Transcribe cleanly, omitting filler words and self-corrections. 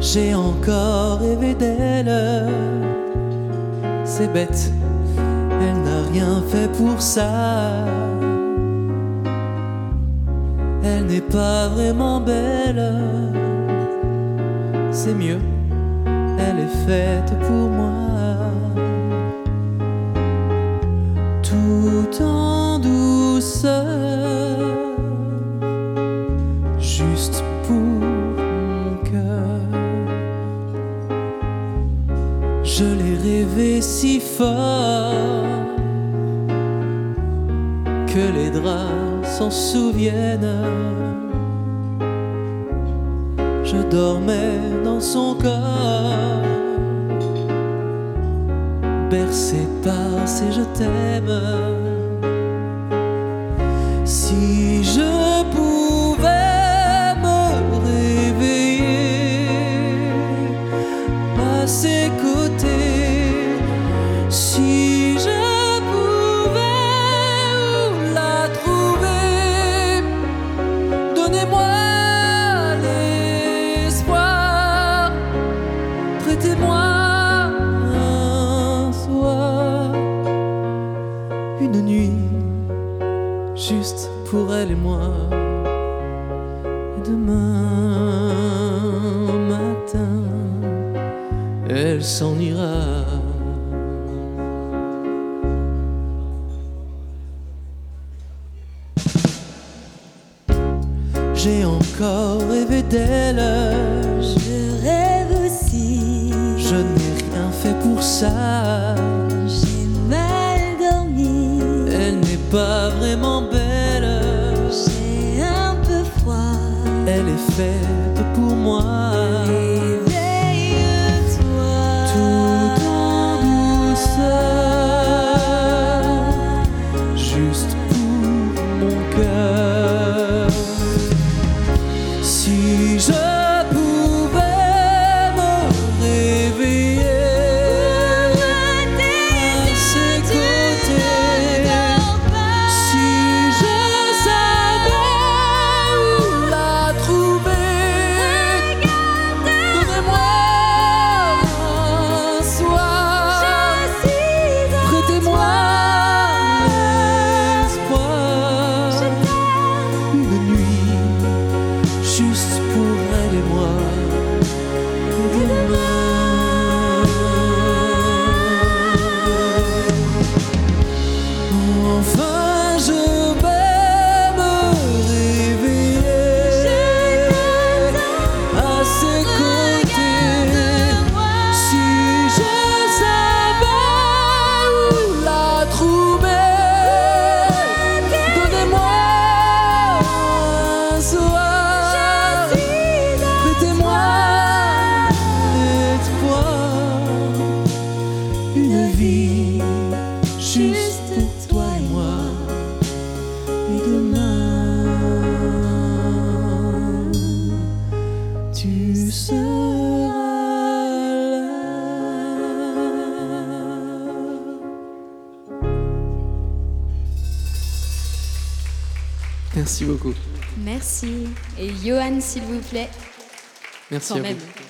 J'ai encore rêvé d'elle. C'est bête, elle n'a rien fait pour ça. Elle n'est pas vraiment belle. C'est mieux, elle est faite pour moi. Tout en douceur, juste pour mon cœur. Je l'ai rêvé si fort que les draps s'en souviennent. Je dormais dans son corps, bercé par ses je t'aime. Si je pouvais me réveiller à ses côtés, si je pouvais la trouver, donnez-moi l'espoir, prêtez-moi un soir, une nuit juste pour elle et moi. Et demain matin, elle s'en ira. J'ai encore rêvé d'elle. Je rêve aussi. Je n'ai rien fait pour ça. J'ai mal dormi. Elle n'est pas vraiment belle. J'ai un peu froid. Elle est faite pour moi. Réveille-toi. Tout en douceur, juste pour mon cœur. Si je pouvais me réveiller à ses côtés, si je savais où la trouver, donnez-moi un soir, prêtez-moi l'espoir, une nuit juste pour elle et moi. Enfin je vais me réveiller à ses côtés. Si je savais où la trouver, donnez-moi un soir, prêtez-moi l'espoir, une vie juste pour toi et moi. Et demain, tu seras là. Merci beaucoup. Merci. Et Johan, s'il vous plaît. Merci Quand à même. vous.